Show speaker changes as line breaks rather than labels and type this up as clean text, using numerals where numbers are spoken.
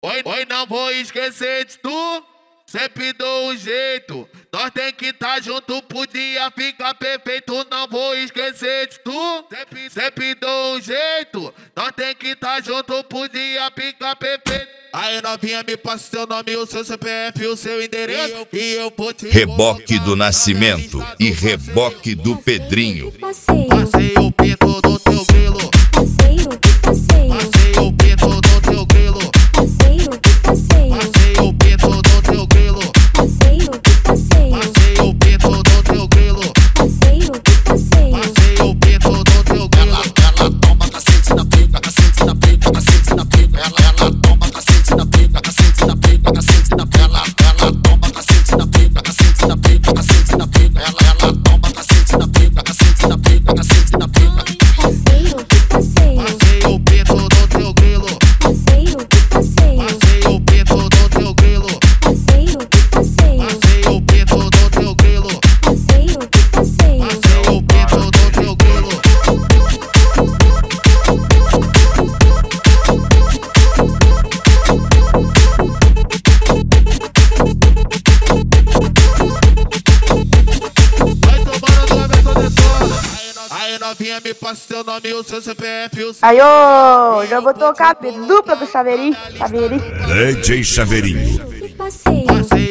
Oi, não vou esquecer de tu. Sempre dou um jeito, nós tem que tá junto, podia ficar perfeito. Não vou esquecer de tu. Sempre dou um jeito, nós tem que tá junto, podia ficar perfeito. Aí novinha, me passa seu nome, o seu CPF, o seu endereço e eu vou te
Reboque do Nascimento e reboque do Pedrinho.
Passei o pinto do teu grilo.
Passeio,
Passei o pinto do teu grilo.
passeio,
Passei o pinto do teu grilo.
passeio,
Passei o pinto do teu grilo.
passeio,
Passei o pinto do teu grilo.
Ela toma cacete na pica, cacete na pica, cacete na pica. Ela toma cacete na pica, cacete na pica, cacete na pica. Ela toma cacete na pica, cacete na pica, cacete na pica. Ela toma cacete na pica, cacete na pica, cacete na pica.
Passei o pinto do teu grilo.
passeio,
Passei o pinto do teu grilo.
passeio,
Passei o pinto do teu grilo.
passeio,
Passei o pinto do teu grilo. Vai tomando do aberto de sola. Aí novinha, me passa seu nome e o seu CPF, o seu...
Aí, ô, já vou tocar a dupla pro Chaveirinho.
DJ Chaveirinho.
passeio.
Passei